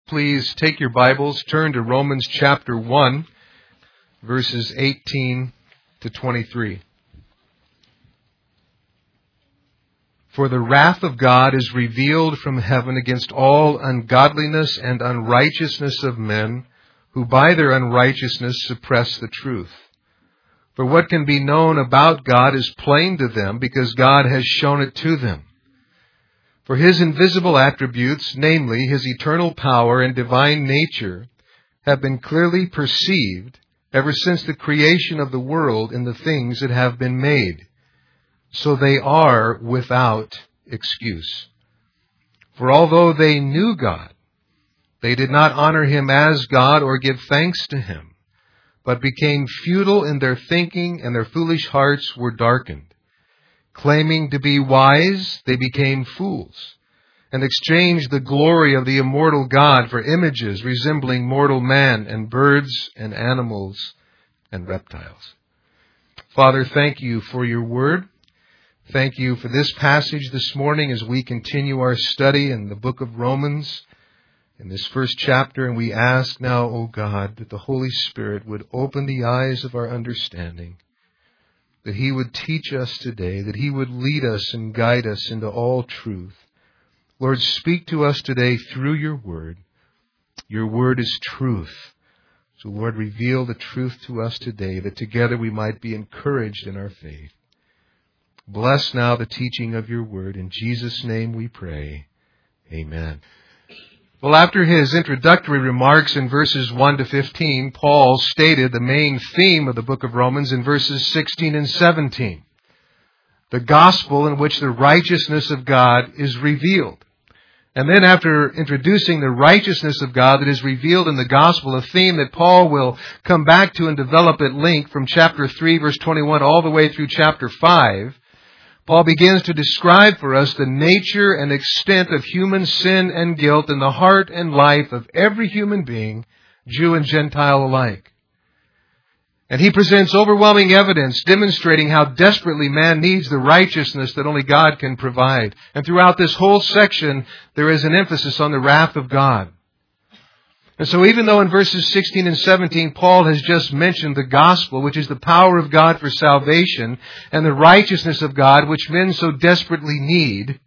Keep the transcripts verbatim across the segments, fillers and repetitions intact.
Please take your Bibles, turn to Romans chapter one, verses eighteen to twenty-three. For the wrath of God is revealed from heaven against all ungodliness and unrighteousness of men, who by their unrighteousness suppress the truth. For what can be known about God is plain to them, because God has shown it to them. For His invisible attributes, namely His eternal power and divine nature, have been clearly perceived ever since the creation of the world in the things that have been made. So they are without excuse. For although they knew God, they did not honor Him as God or give thanks to Him, but became futile in their thinking, and their foolish hearts were darkened. Claiming to be wise, they became fools, and exchanged the glory of the immortal God for images resembling mortal man and birds and animals and reptiles. Father, thank You for Your word. Thank You for this passage this morning as we continue our study in the book of Romans, in this first chapter. And we ask now, O God, that the Holy Spirit would open the eyes of our understanding, that He would teach us today, that He would lead us and guide us into all truth. Lord, speak to us today through Your word. Your word is truth. So, Lord, reveal the truth to us today, that together we might be encouraged in our faith. Bless now the teaching of Your word. In Jesus' name we pray. Amen. Well, after his introductory remarks in verses one to fifteen, Paul stated the main theme of the book of Romans in verses sixteen and seventeen. The gospel in which the righteousness of God is revealed. And then after introducing the righteousness of God that is revealed in the gospel, a theme that Paul will come back to and develop at length from chapter three, verse twenty-one, all the way through chapter five, Paul begins to describe for us the nature and extent of human sin and guilt in the heart and life of every human being, Jew and Gentile alike. And he presents overwhelming evidence demonstrating how desperately man needs the righteousness that only God can provide. And throughout this whole section, there is an emphasis on the wrath of God. And so even though in verses sixteen and seventeen, Paul has just mentioned the gospel, which is the power of God for salvation, and the righteousness of God, which men so desperately need,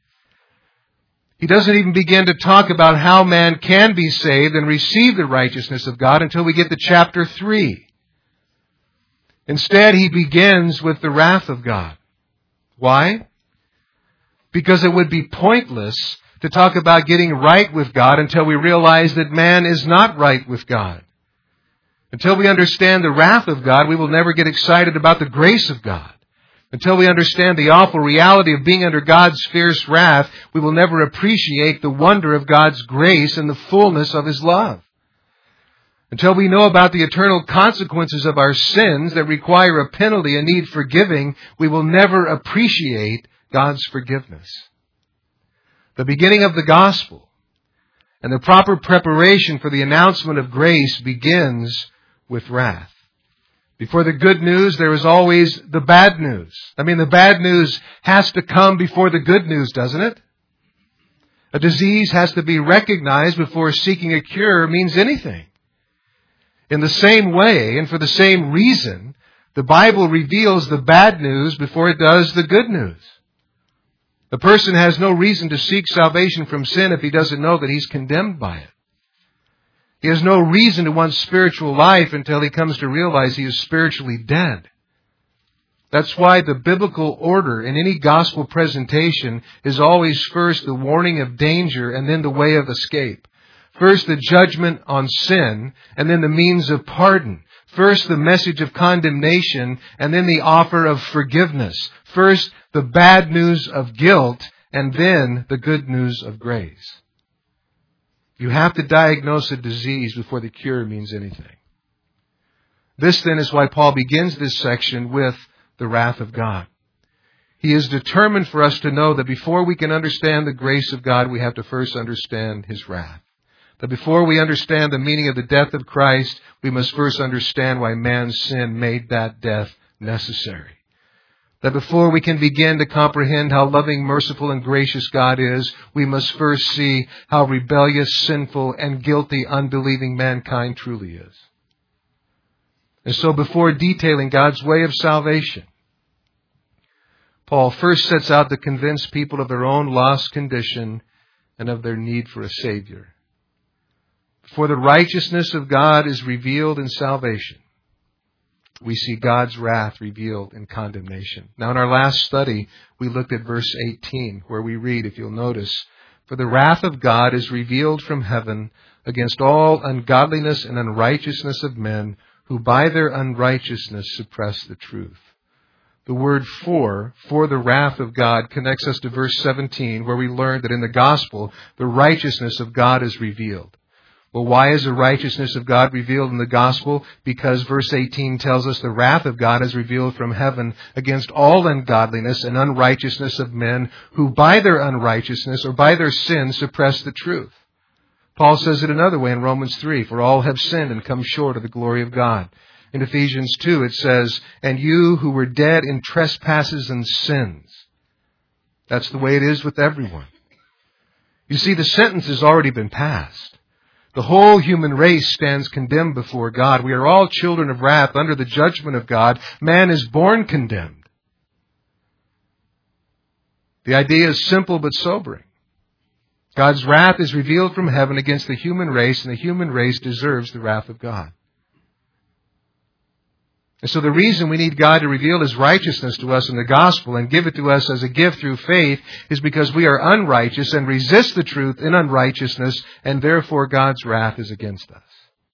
he doesn't even begin to talk about how man can be saved and receive the righteousness of God until we get to chapter three. Instead, he begins with the wrath of God. Why? Because it would be pointless to talk about getting right with God until we realize that man is not right with God. Until we understand the wrath of God, we will never get excited about the grace of God. Until we understand the awful reality of being under God's fierce wrath, we will never appreciate the wonder of God's grace and the fullness of His love. Until we know about the eternal consequences of our sins that require a penalty and need forgiving, we will never appreciate God's forgiveness. The beginning of the gospel and the proper preparation for the announcement of grace begins with wrath. Before the good news, there is always the bad news. I mean, the bad news has to come before the good news, doesn't it? A disease has to be recognized before seeking a cure means anything. In the same way, and for the same reason, the Bible reveals the bad news before it does the good news. The person has no reason to seek salvation from sin if he doesn't know that he's condemned by it. He has no reason to want spiritual life until he comes to realize he is spiritually dead. That's why the biblical order in any gospel presentation is always first the warning of danger and then the way of escape. First the judgment on sin and then the means of pardon. First the message of condemnation and then the offer of forgiveness. First the bad news of guilt and then the good news of grace. You have to diagnose a disease before the cure means anything. This then is why Paul begins this section with the wrath of God. He is determined for us to know that before we can understand the grace of God, we have to first understand His wrath. That before we understand the meaning of the death of Christ, we must first understand why man's sin made that death necessary. That before we can begin to comprehend how loving, merciful, and gracious God is, we must first see how rebellious, sinful, and guilty unbelieving mankind truly is. And so before detailing God's way of salvation, Paul first sets out to convince people of their own lost condition and of their need for a Savior. For the righteousness of God is revealed in salvation, we see God's wrath revealed in condemnation. Now, in our last study, we looked at verse eighteen, where we read, if you'll notice, "For the wrath of God is revealed from heaven against all ungodliness and unrighteousness of men, who by their unrighteousness suppress the truth." The word for, for the wrath of God, connects us to verse seventeen, where we learned that in the gospel, the righteousness of God is revealed. Well, why is the righteousness of God revealed in the gospel? Because verse eighteen tells us the wrath of God is revealed from heaven against all ungodliness and unrighteousness of men who by their unrighteousness or by their sin suppress the truth. Paul says it another way in Romans three, "For all have sinned and come short of the glory of God." In Ephesians two it says, "And you who were dead in trespasses and sins." That's the way it is with everyone. You see, the sentence has already been passed. The whole human race stands condemned before God. We are all children of wrath under the judgment of God. Man is born condemned. The idea is simple but sobering. God's wrath is revealed from heaven against the human race, and the human race deserves the wrath of God. And so the reason we need God to reveal His righteousness to us in the gospel and give it to us as a gift through faith is because we are unrighteous and resist the truth in unrighteousness, and therefore God's wrath is against us.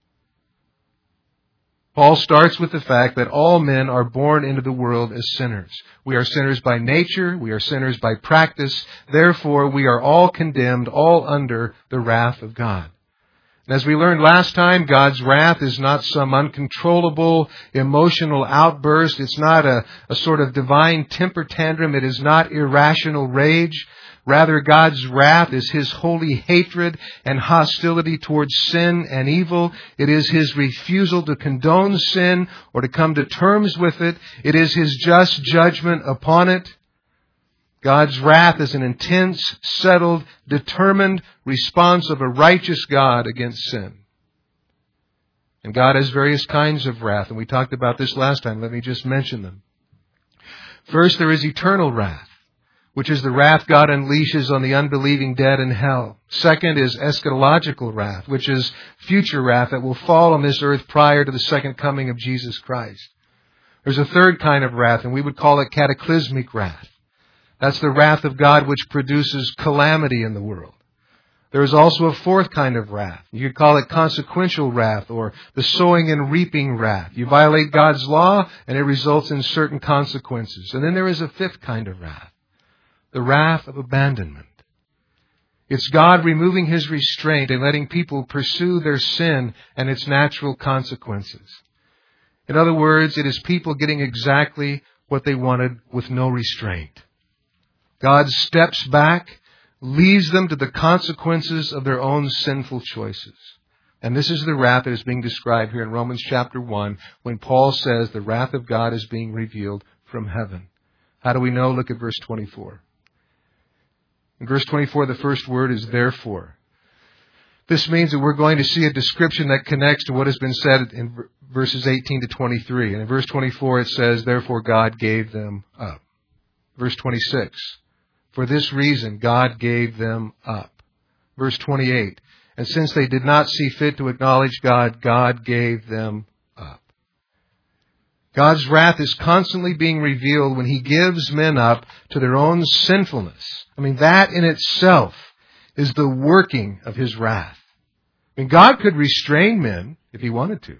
Paul starts with the fact that all men are born into the world as sinners. We are sinners by nature. We are sinners by practice. Therefore, we are all condemned, all under the wrath of God. And as we learned last time, God's wrath is not some uncontrollable emotional outburst. It's not a, a sort of divine temper tantrum. It is not irrational rage. Rather, God's wrath is His holy hatred and hostility towards sin and evil. It is His refusal to condone sin or to come to terms with it. It is His just judgment upon it. God's wrath is an intense, settled, determined response of a righteous God against sin. And God has various kinds of wrath, and we talked about this last time. Let me just mention them. First, there is eternal wrath, which is the wrath God unleashes on the unbelieving dead in hell. Second is eschatological wrath, which is future wrath that will fall on this earth prior to the second coming of Jesus Christ. There's a third kind of wrath, and we would call it cataclysmic wrath. That's the wrath of God which produces calamity in the world. There is also a fourth kind of wrath. You could call it consequential wrath or the sowing and reaping wrath. You violate God's law and it results in certain consequences. And then there is a fifth kind of wrath, the wrath of abandonment. It's God removing His restraint and letting people pursue their sin and its natural consequences. In other words, it is people getting exactly what they wanted with no restraint. God steps back, leaves them to the consequences of their own sinful choices. And this is the wrath that is being described here in Romans chapter one when Paul says the wrath of God is being revealed from heaven. How do we know? Look at verse twenty-four. In verse twenty-four, the first word is therefore. This means that we're going to see a description that connects to what has been said in verses eighteen to twenty-three. And in verse twenty-four it says, therefore God gave them up. Verse twenty-six. For this reason, God gave them up. Verse twenty-eight. And since they did not see fit to acknowledge God, God gave them up. God's wrath is constantly being revealed when He gives men up to their own sinfulness. I mean, that in itself is the working of His wrath. I mean, God could restrain men if He wanted to.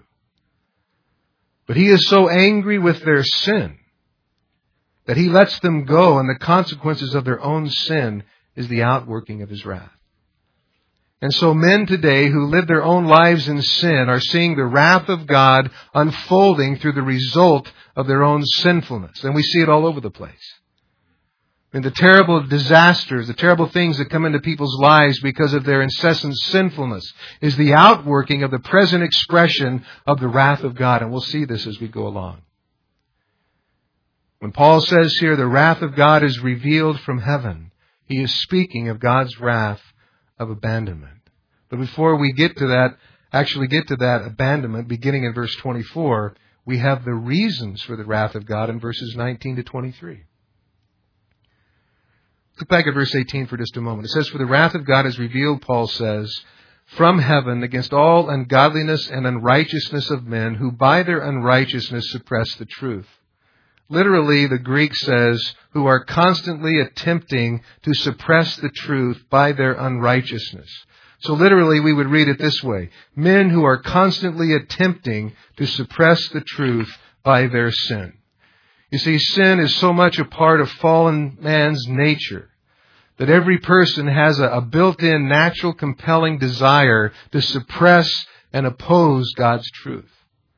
But He is so angry with their sin that He lets them go, and the consequences of their own sin is the outworking of His wrath. And so men today who live their own lives in sin are seeing the wrath of God unfolding through the result of their own sinfulness. And we see it all over the place. I mean, the terrible disasters, the terrible things that come into people's lives because of their incessant sinfulness is the outworking of the present expression of the wrath of God. And we'll see this as we go along. When Paul says here, the wrath of God is revealed from heaven, he is speaking of God's wrath of abandonment. But before we get to that, actually get to that abandonment, beginning in verse twenty-four, we have the reasons for the wrath of God in verses nineteen to twenty-three. Look back at verse eighteen for just a moment. It says, for the wrath of God is revealed, Paul says, from heaven against all ungodliness and unrighteousness of men who by their unrighteousness suppress the truth. Literally, the Greek says, who are constantly attempting to suppress the truth by their unrighteousness. So literally, we would read it this way. Men who are constantly attempting to suppress the truth by their sin. You see, sin is so much a part of fallen man's nature that every person has a, a built-in natural compelling desire to suppress and oppose God's truth.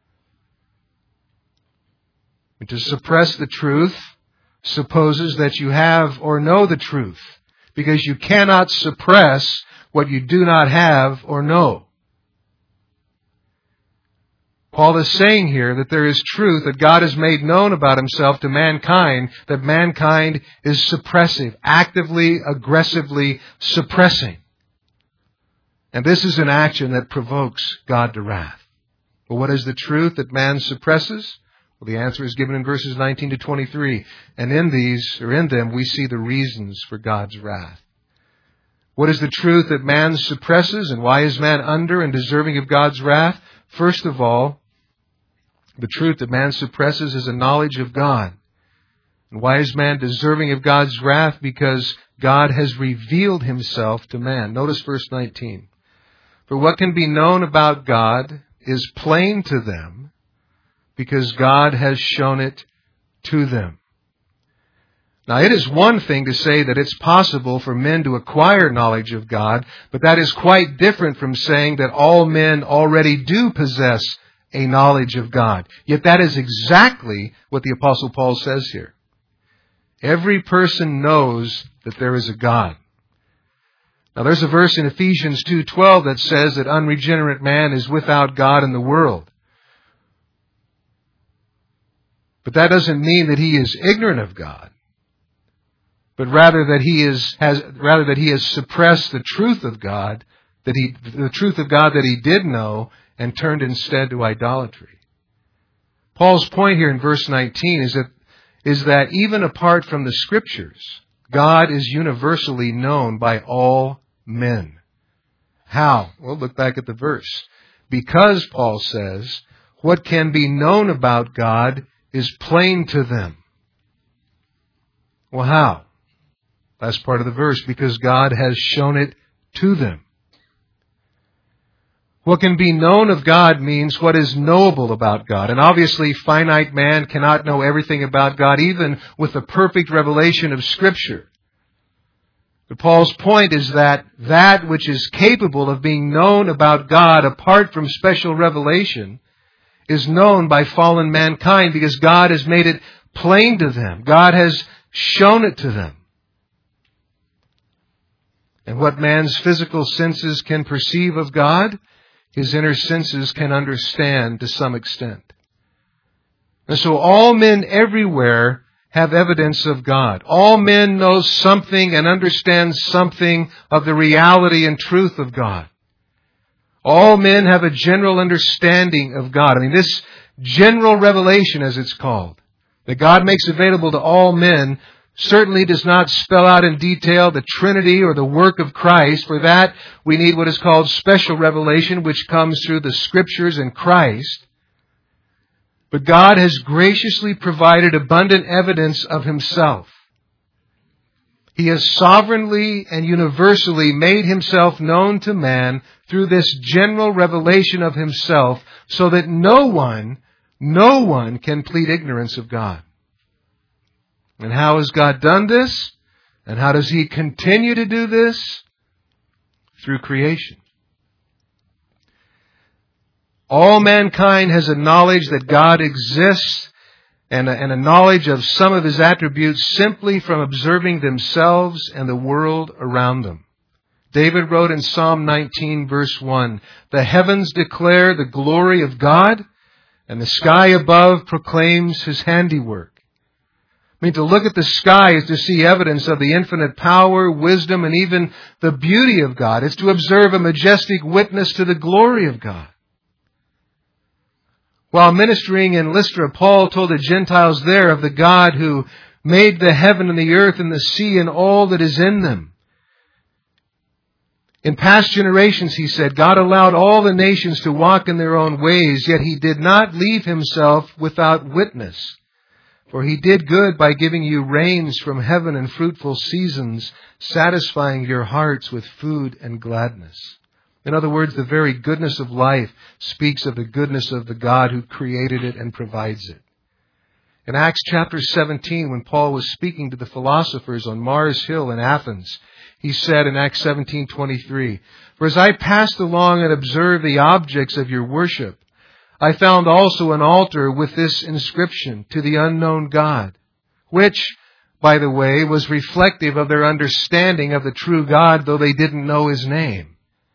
And to suppress the truth supposes that you have or know the truth, because you cannot suppress what you do not have or know. Paul is saying here that there is truth that God has made known about himself to mankind, that mankind is suppressive, actively, aggressively suppressing. And this is an action that provokes God to wrath. But what is the truth that man suppresses? Well, the answer is given in verses nineteen to twenty-three. And in these, or in them, we see the reasons for God's wrath. What is the truth that man suppresses, and why is man under and deserving of God's wrath? First of all, the truth that man suppresses is a knowledge of God. And why is man deserving of God's wrath? Because God has revealed himself to man. Notice verse nineteen. For what can be known about God is plain to them, because God has shown it to them. Now, it is one thing to say that it's possible for men to acquire knowledge of God, but that is quite different from saying that all men already do possess a knowledge of God. Yet that is exactly what the Apostle Paul says here. Every person knows that there is a God. Now, there's a verse in Ephesians two twelve that says that unregenerate man is without God in the world. But that doesn't mean that he is ignorant of God, but rather that he is has rather that he has suppressed the truth of God, that he the truth of God that he did know, and turned instead to idolatry. Paul's point here in verse nineteen is that is that even apart from the Scriptures, God is universally known by all men. How? Well, look back at the verse. Because, Paul says, what can be known about God is plain to them. Well, how? That's part of the verse. Because God has shown it to them. What can be known of God means what is knowable about God. And obviously, finite man cannot know everything about God, even with the perfect revelation of Scripture. But Paul's point is that that which is capable of being known about God apart from special revelation is known by fallen mankind, because God has made it plain to them. God has shown it to them. And what man's physical senses can perceive of God, his inner senses can understand to some extent. And so all men everywhere have evidence of God. All men know something and understand something of the reality and truth of God. All men have a general understanding of God. I mean, this general revelation, as it's called, that God makes available to all men, certainly does not spell out in detail the Trinity or the work of Christ. For that, we need what is called special revelation, which comes through the Scriptures and Christ. But God has graciously provided abundant evidence of Himself. He has sovereignly and universally made Himself known to man through this general revelation of Himself, so that no one, no one can plead ignorance of God. And how has God done this? And how does He continue to do this? Through creation. All mankind has a knowledge that God exists, and a, and a knowledge of some of His attributes simply from observing themselves and the world around them. David wrote in Psalm nineteen, verse one, "The heavens declare the glory of God, and the sky above proclaims His handiwork. I mean, to look at the sky is to see evidence of the infinite power, wisdom, and even the beauty of God. It's to observe a majestic witness to the glory of God. While ministering in Lystra, Paul told the Gentiles there of the God who made the heaven and the earth and the sea and all that is in them. In past generations, he said, God allowed all the nations to walk in their own ways, yet He did not leave Himself without witness. For He did good by giving you rains from heaven and fruitful seasons, satisfying your hearts with food and gladness. In other words, the very goodness of life speaks of the goodness of the God who created it and provides it. In Acts chapter seventeen, when Paul was speaking to the philosophers on Mars Hill in Athens, he said in Acts seventeen twenty-three, For as I passed along and observed the objects of your worship, I found also an altar with this inscription, To the unknown God, which, by the way, was reflective of their understanding of the true God, though they didn't know His name.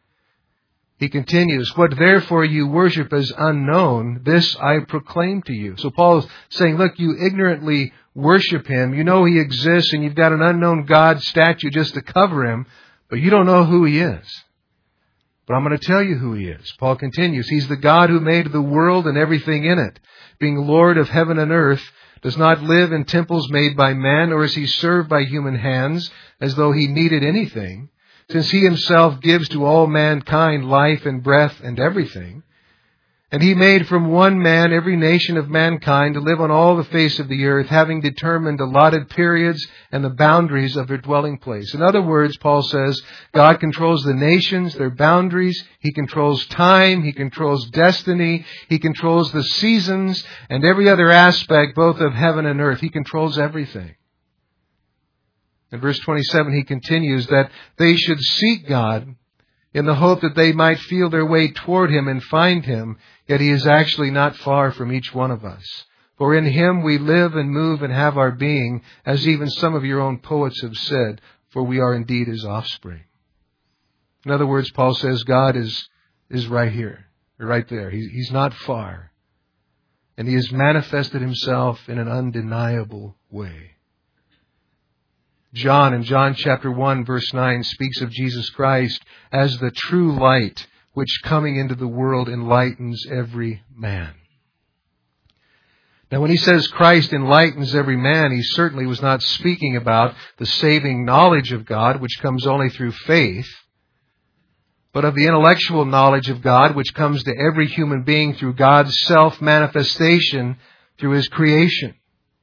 He continues, What therefore you worship as unknown, this I proclaim to you. So Paul is saying, look, you ignorantly worship Him. You know He exists and you've got an unknown God statue just to cover Him, but you don't know who He is. But I'm going to tell you who He is. Paul continues, He's the God who made the world and everything in it. Being Lord of heaven and earth, does not live in temples made by man, or is He served by human hands as though He needed anything, since He Himself gives to all mankind life and breath and everything. And He made from one man every nation of mankind to live on all the face of the earth, having determined allotted periods and the boundaries of their dwelling place. In other words, Paul says, God controls the nations, their boundaries. He controls time. He controls destiny. He controls the seasons and every other aspect, both of heaven and earth. He controls everything. In verse twenty-seven, he continues that they should seek God in the hope that they might feel their way toward Him and find Him, yet He is actually not far from each one of us. For in Him we live and move and have our being, as even some of your own poets have said, for we are indeed His offspring. In other words, Paul says God is, is right here, right there. He, he's not far. And He has manifested Himself in an undeniable way. John, in John chapter one, verse nine, speaks of Jesus Christ as the true light, which coming into the world enlightens every man. Now, when he says Christ enlightens every man, he certainly was not speaking about the saving knowledge of God, which comes only through faith, but of the intellectual knowledge of God, which comes to every human being through God's self-manifestation through His creation.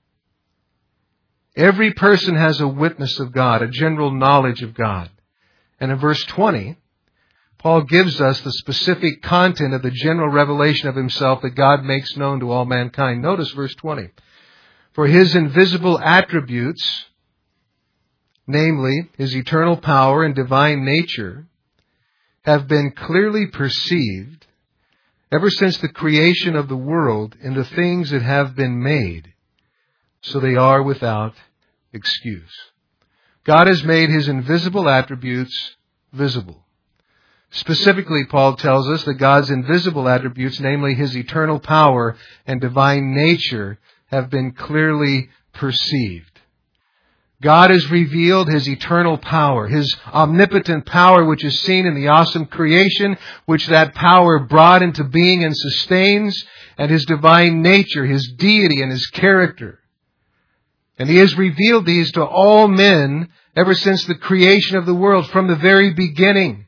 Every person has a witness of God, a general knowledge of God. And in verse twenty, Paul gives us the specific content of the general revelation of Himself that God makes known to all mankind. Notice verse twenty. For His invisible attributes, namely His eternal power and divine nature, have been clearly perceived ever since the creation of the world in the things that have been made, so they are without excuse. God has made His invisible attributes visible. Specifically, Paul tells us that God's invisible attributes, namely His eternal power and divine nature, have been clearly perceived. God has revealed His eternal power, His omnipotent power, which is seen in the awesome creation, which that power brought into being and sustains, and His divine nature, His deity and His character. And He has revealed these to all men ever since the creation of the world, from the very beginning.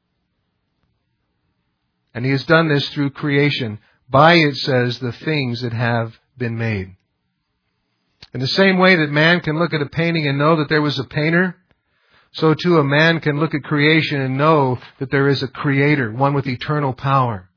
And He has done this through creation, by, it says, the things that have been made. In the same way that man can look at a painting and know that there was a painter, so too a man can look at creation and know that there is a creator, one with eternal power.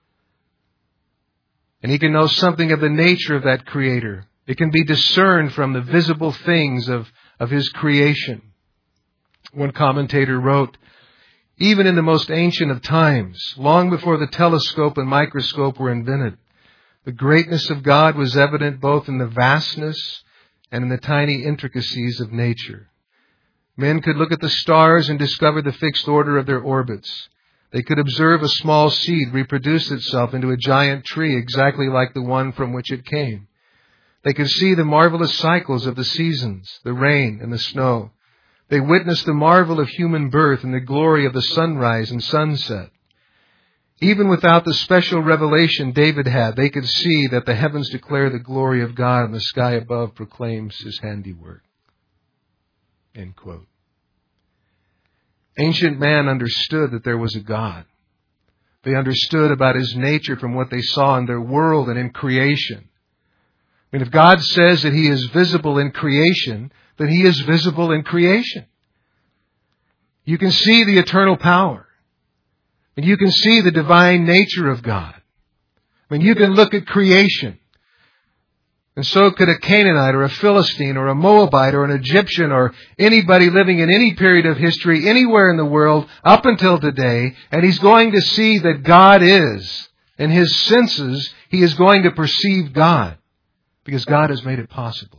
And he can know something of the nature of that creator. It can be discerned from the visible things of, of His creation. One commentator wrote, even in the most ancient of times, long before the telescope and microscope were invented, the greatness of God was evident both in the vastness and in the tiny intricacies of nature. Men could look at the stars and discover the fixed order of their orbits. They could observe a small seed reproduce itself into a giant tree exactly like the one from which it came. They could see the marvelous cycles of the seasons, the rain and the snow. They witnessed the marvel of human birth and the glory of the sunrise and sunset. Even without the special revelation David had, they could see that the heavens declare the glory of God and the sky above proclaims His handiwork. End quote. Ancient man understood that there was a God. They understood about His nature from what they saw in their world and in creation. I mean, if God says that He is visible in creation, then He is visible in creation. You can see the eternal power. And you can see the divine nature of God. I mean, you can look at creation. And so could a Canaanite or a Philistine or a Moabite or an Egyptian or anybody living in any period of history anywhere in the world up until today. And he's going to see that God is. In his senses, he is going to perceive God. Because God has made it possible.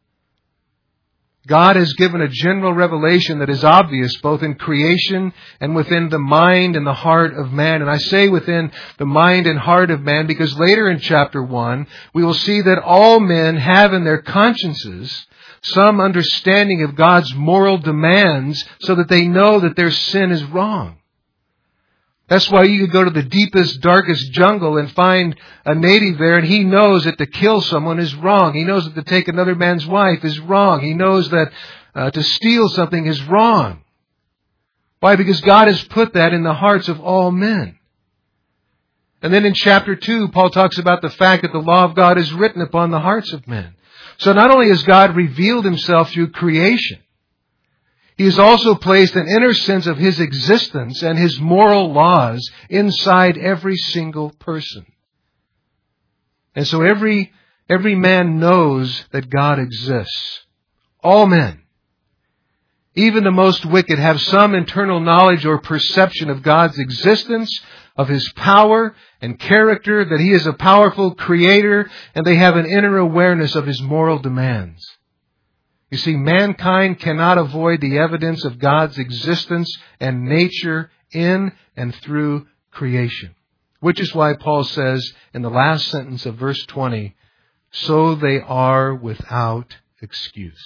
God has given a general revelation that is obvious both in creation and within the mind and the heart of man. And I say within the mind and heart of man because later in chapter one, we will see that all men have in their consciences some understanding of God's moral demands so that they know that their sin is wrong. That's why you could go to the deepest, darkest jungle and find a native there, and he knows that to kill someone is wrong. He knows that to take another man's wife is wrong. He knows that uh, to steal something is wrong. Why? Because God has put that in the hearts of all men. And then in chapter two, Paul talks about the fact that the law of God is written upon the hearts of men. So not only has God revealed Himself through creation, He has also placed an inner sense of His existence and His moral laws inside every single person. And so every, every man knows that God exists. All men. Even the most wicked have some internal knowledge or perception of God's existence, of His power and character, that He is a powerful creator, and they have an inner awareness of His moral demands. You see, mankind cannot avoid the evidence of God's existence and nature in and through creation. Which is why Paul says in the last sentence of verse twenty, so they are without excuse.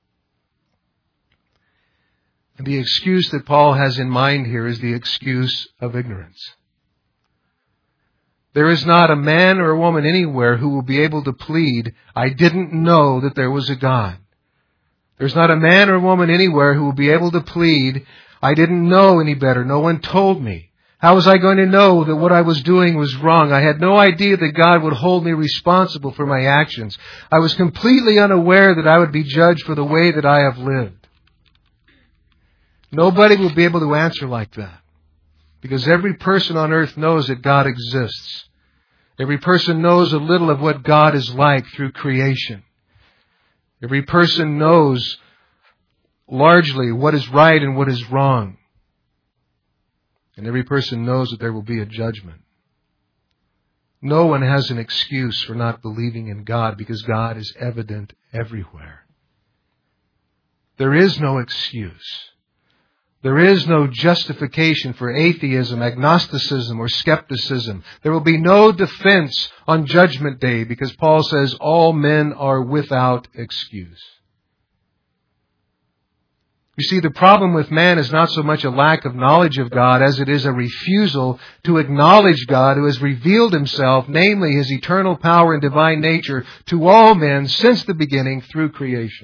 And the excuse that Paul has in mind here is the excuse of ignorance. There is not a man or a woman anywhere who will be able to plead, I didn't know that there was a God. There's not a man or woman anywhere who will be able to plead, I didn't know any better. No one told me. How was I going to know that what I was doing was wrong? I had no idea that God would hold me responsible for my actions. I was completely unaware that I would be judged for the way that I have lived. Nobody will be able to answer like that. Because every person on earth knows that God exists. Every person knows a little of what God is like through creation. Every person knows largely what is right and what is wrong. And every person knows that there will be a judgment. No one has an excuse for not believing in God because God is evident everywhere. There is no excuse. There is no justification for atheism, agnosticism, or skepticism. There will be no defense on Judgment Day because Paul says all men are without excuse. You see, the problem with man is not so much a lack of knowledge of God as it is a refusal to acknowledge God who has revealed Himself, namely His eternal power and divine nature, to all men since the beginning through creation.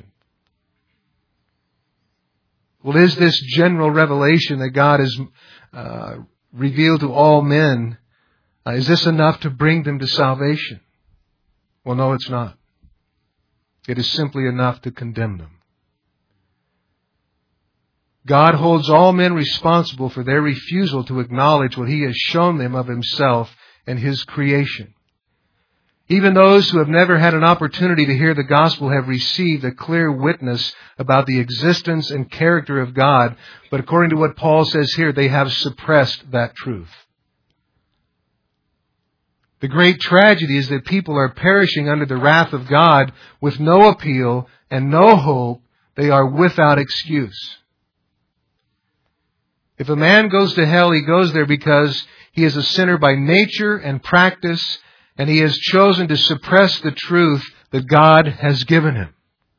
Well, is this general revelation that God has uh, revealed to all men, uh, is this enough to bring them to salvation? Well, no, it's not. It is simply enough to condemn them. God holds all men responsible for their refusal to acknowledge what He has shown them of Himself and His creation. Even those who have never had an opportunity to hear the gospel have received a clear witness about the existence and character of God. But according to what Paul says here, they have suppressed that truth. The great tragedy is that people are perishing under the wrath of God with no appeal and no hope. They are without excuse. If a man goes to hell, he goes there because he is a sinner by nature and practice, and he has chosen to suppress the truth that God has given him.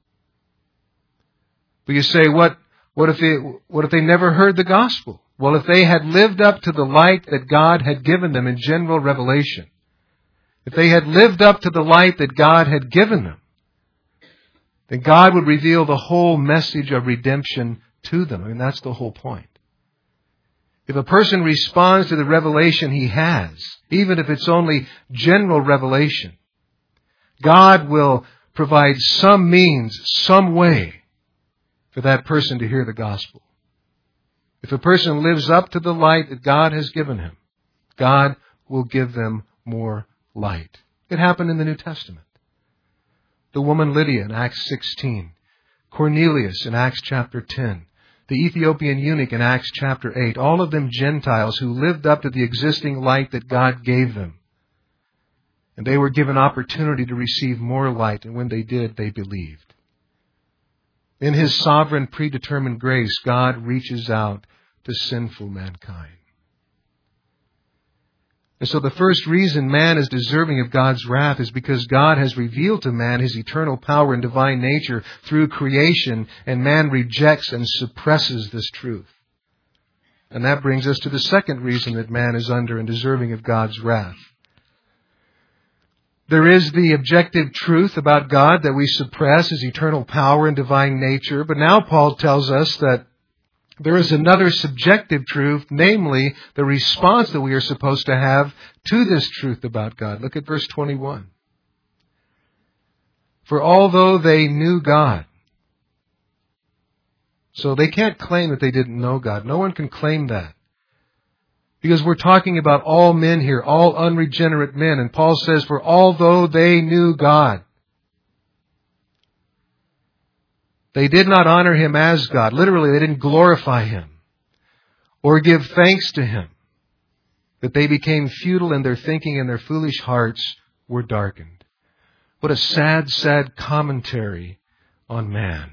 But you say, what, what if they, what if they never heard the gospel? Well, if they had lived up to the light that God had given them in general revelation, if they had lived up to the light that God had given them, then God would reveal the whole message of redemption to them. I mean, that's the whole point. If a person responds to the revelation he has, even if it's only general revelation, God will provide some means, some way for that person to hear the gospel. If a person lives up to the light that God has given him, God will give them more light. It happened in the New Testament. The woman Lydia in Acts sixteen, Cornelius in Acts chapter ten, the Ethiopian eunuch in Acts chapter eight, all of them Gentiles who lived up to the existing light that God gave them. And they were given opportunity to receive more light, and when they did, they believed. In His sovereign predetermined grace, God reaches out to sinful mankind. And so the first reason man is deserving of God's wrath is because God has revealed to man His eternal power and divine nature through creation, and man rejects and suppresses this truth. And that brings us to the second reason that man is under and deserving of God's wrath. There is the objective truth about God that we suppress, His eternal power and divine nature. But now Paul tells us that there is another subjective truth, namely the response that we are supposed to have to this truth about God. Look at verse twenty-one. For although they knew God, so they can't claim that they didn't know God. No one can claim that. Because we're talking about all men here, all unregenerate men. And Paul says, for although they knew God, they did not honor Him as God. Literally, they didn't glorify Him or give thanks to Him. That they became futile in their thinking and their foolish hearts were darkened. What a sad, sad commentary on man.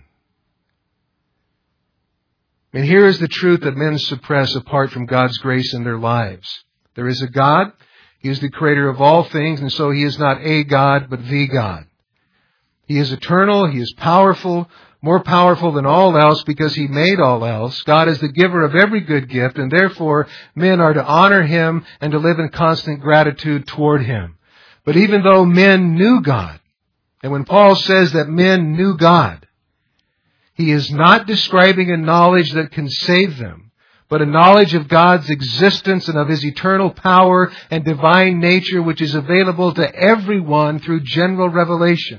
And here is the truth that men suppress apart from God's grace in their lives. There is a God. He is the creator of all things, and so He is not a God, but the God. He is eternal. He is powerful, more powerful than all else because He made all else. God is the giver of every good gift, and therefore men are to honor Him and to live in constant gratitude toward Him. But even though men knew God, and when Paul says that men knew God, he is not describing a knowledge that can save them, but a knowledge of God's existence and of His eternal power and divine nature, which is available to everyone through general revelation.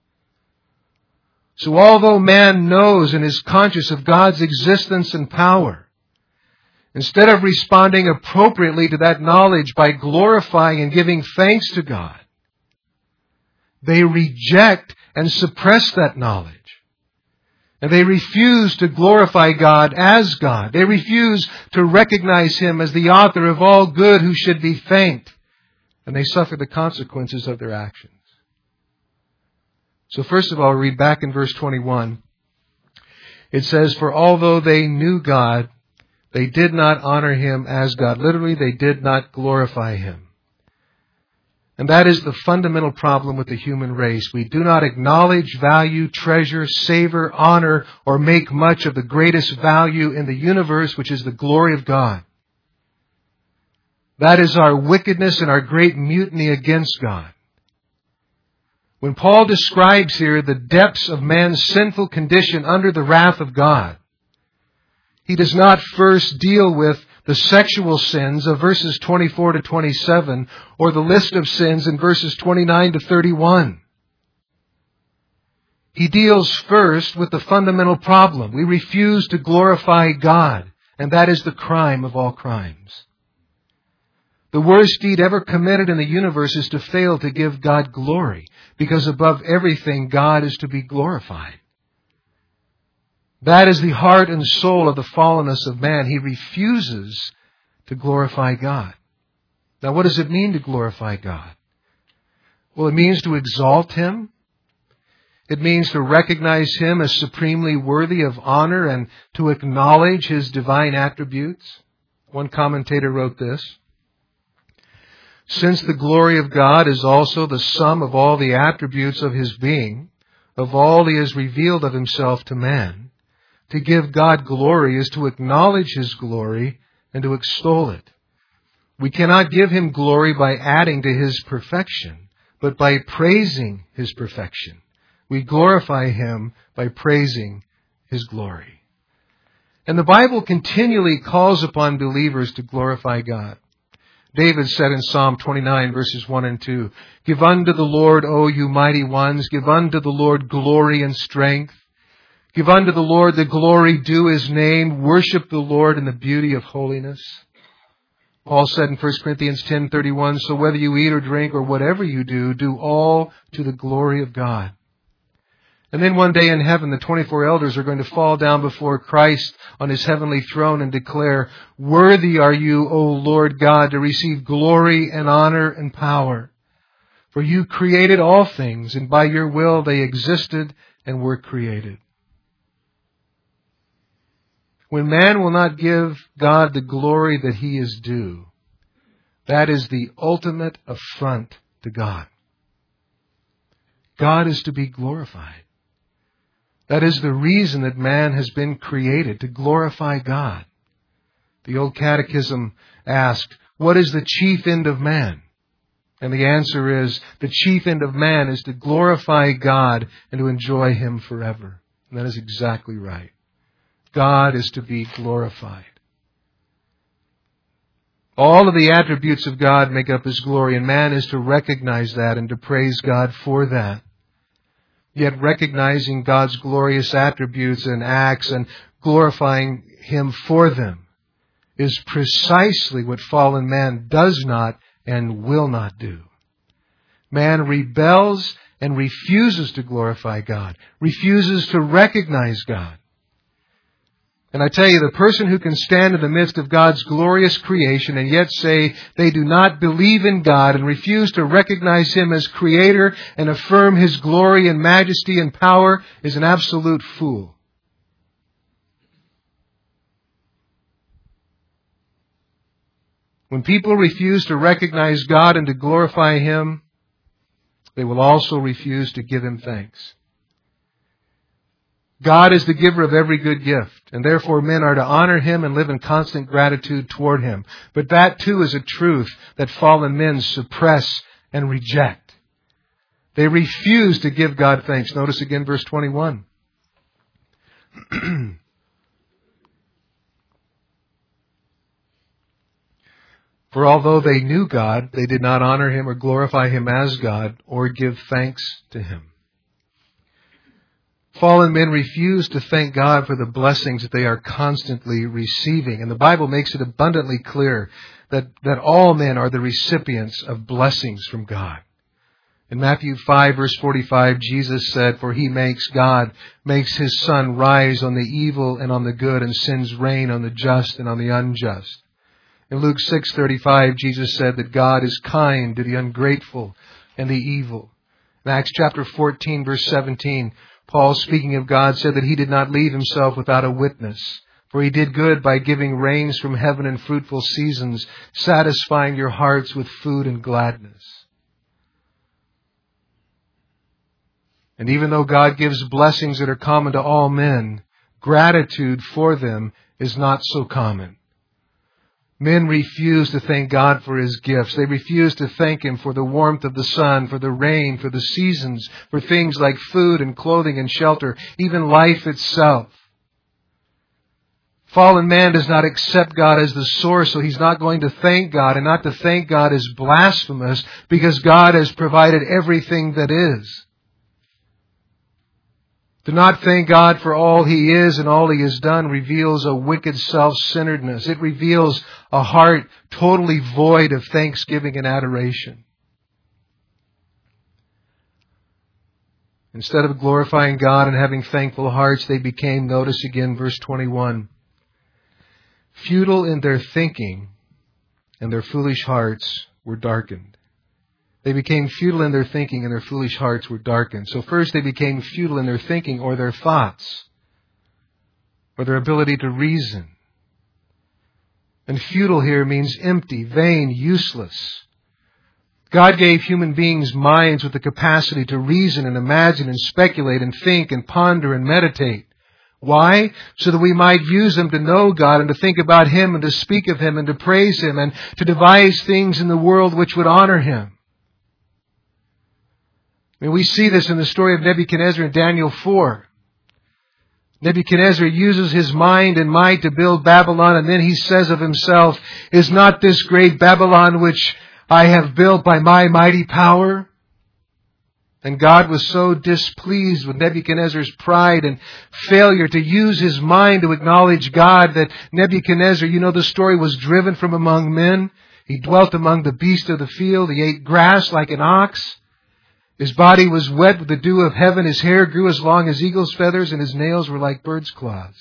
So although man knows and is conscious of God's existence and power, instead of responding appropriately to that knowledge by glorifying and giving thanks to God, they reject and suppress that knowledge. And they refuse to glorify God as God. They refuse to recognize Him as the author of all good who should be thanked. And they suffer the consequences of their actions. So first of all, read back in verse twenty-one. It says, for although they knew God, they did not honor Him as God. Literally, they did not glorify Him. And that is the fundamental problem with the human race. We do not acknowledge, value, treasure, savor, honor, or make much of the greatest value in the universe, which is the glory of God. That is our wickedness and our great mutiny against God. When Paul describes here the depths of man's sinful condition under the wrath of God, he does not first deal with the sexual sins of verses twenty-four to twenty-seven, or the list of sins in verses twenty-nine to thirty-one. He deals first with the fundamental problem. We refuse to glorify God, and that is the crime of all crimes. The worst deed ever committed in the universe is to fail to give God glory, because above everything, God is to be glorified. That is the heart and soul of the fallenness of man. He refuses to glorify God. Now, what does it mean to glorify God? Well, it means to exalt Him. It means to recognize Him as supremely worthy of honor and to acknowledge His divine attributes. One commentator wrote this: Since the glory of God is also the sum of all the attributes of His being, of all He has revealed of Himself to man, to give God glory is to acknowledge His glory and to extol it. We cannot give Him glory by adding to His perfection, but by praising His perfection. We glorify Him by praising His glory. And the Bible continually calls upon believers to glorify God. David said in Psalm twenty-nine, verses one and two, "Give unto the Lord, O you mighty ones, give unto the Lord glory and strength. Give unto the Lord the glory due His name. Worship the Lord in the beauty of holiness." Paul said in First Corinthians ten thirty-one, "So whether you eat or drink or whatever you do, do all to the glory of God." And then one day in heaven, the twenty-four elders are going to fall down before Christ on His heavenly throne and declare, "Worthy are you, O Lord God, to receive glory and honor and power. For you created all things, and by your will they existed and were created." When man will not give God the glory that He is due, that is the ultimate affront to God. God is to be glorified. That is the reason that man has been created, to glorify God. The old catechism asked, "What is the chief end of man?" And the answer is, the chief end of man is to glorify God and to enjoy Him forever. And that is exactly right. God is to be glorified. All of the attributes of God make up His glory, and man is to recognize that and to praise God for that. Yet recognizing God's glorious attributes and acts and glorifying Him for them is precisely what fallen man does not and will not do. Man rebels and refuses to glorify God, refuses to recognize God. And I tell you, the person who can stand in the midst of God's glorious creation and yet say they do not believe in God and refuse to recognize Him as Creator and affirm His glory and majesty and power is an absolute fool. When people refuse to recognize God and to glorify Him, they will also refuse to give Him thanks. God is the giver of every good gift, and therefore men are to honor Him and live in constant gratitude toward Him. But that too is a truth that fallen men suppress and reject. They refuse to give God thanks. Notice again verse twenty-one. For although they knew God, they did not honor Him or glorify Him as God or give thanks to Him. Fallen men refuse to thank God for the blessings that they are constantly receiving. And the Bible makes it abundantly clear that, that all men are the recipients of blessings from God. In Matthew five, verse forty-five, Jesus said, "For He makes God, makes His sun rise on the evil and on the good, and sends rain on the just and on the unjust." In Luke six thirty-five, Jesus said that God is kind to the ungrateful and the evil. In Acts chapter fourteen, verse seventeen, Paul, speaking of God, said that He did not leave Himself without a witness, for He did good by giving rains from heaven and fruitful seasons, satisfying your hearts with food and gladness. And even though God gives blessings that are common to all men, gratitude for them is not so common. Men refuse to thank God for His gifts. They refuse to thank Him for the warmth of the sun, for the rain, for the seasons, for things like food and clothing and shelter, even life itself. Fallen man does not accept God as the source, so he's not going to thank God. And not to thank God is blasphemous because God has provided everything that is. To not thank God for all He is and all He has done reveals a wicked self-centeredness. It reveals a heart totally void of thanksgiving and adoration. Instead of glorifying God and having thankful hearts, they became, notice again, verse twenty-one, futile in their thinking, and their foolish hearts were darkened. They became futile in their thinking and their foolish hearts were darkened. So first they became futile in their thinking or their thoughts or their ability to reason. And futile here means empty, vain, useless. God gave human beings minds with the capacity to reason and imagine and speculate and think and ponder and meditate. Why? So that we might use them to know God and to think about Him and to speak of Him and to praise Him and to devise things in the world which would honor Him. I mean, we see this in the story of Nebuchadnezzar in Daniel four. Nebuchadnezzar uses his mind and might to build Babylon, and then he says of himself, "Is not this great Babylon which I have built by my mighty power?" And God was so displeased with Nebuchadnezzar's pride and failure to use his mind to acknowledge God that Nebuchadnezzar, you know the story, was driven from among men. He dwelt among the beasts of the field. He ate grass like an ox. His body was wet with the dew of heaven. His hair grew as long as eagle's feathers, and his nails were like bird's claws.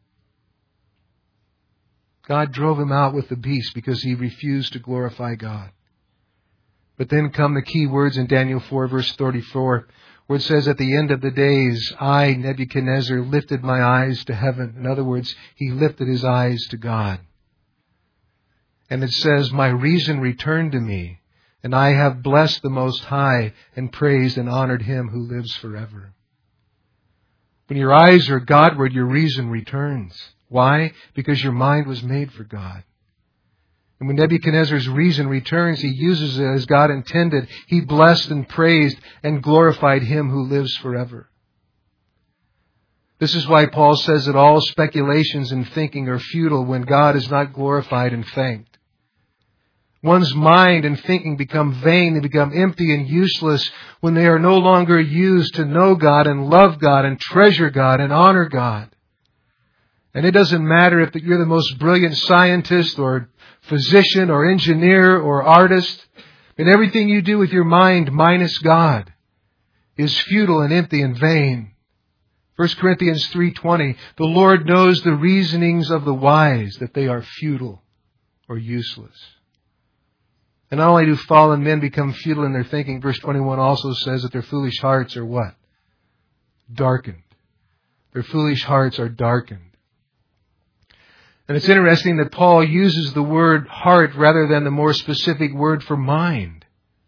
God drove him out with the beast because he refused to glorify God. But then come the key words in Daniel four, verse thirty-four, where it says, "At the end of the days, I, Nebuchadnezzar, lifted my eyes to heaven." In other words, he lifted his eyes to God. And it says, "My reason returned to me, and I have blessed the Most High and praised and honored Him who lives forever." When your eyes are Godward, your reason returns. Why? Because your mind was made for God. And when Nebuchadnezzar's reason returns, he uses it as God intended. He blessed and praised and glorified Him who lives forever. This is why Paul says that all speculations and thinking are futile when God is not glorified and thanked. One's mind and thinking become vain. They become empty and useless when they are no longer used to know God and love God and treasure God and honor God. And it doesn't matter if you're the most brilliant scientist or physician or engineer or artist. And everything you do with your mind minus God is futile and empty and vain. First Corinthians three twenty, "The Lord knows the reasonings of the wise, that they are futile or useless." And not only do fallen men become futile in their thinking, verse twenty-one also says that their foolish hearts are what? Darkened. Their foolish hearts are darkened. And it's interesting that Paul uses the word heart rather than the more specific word for mind.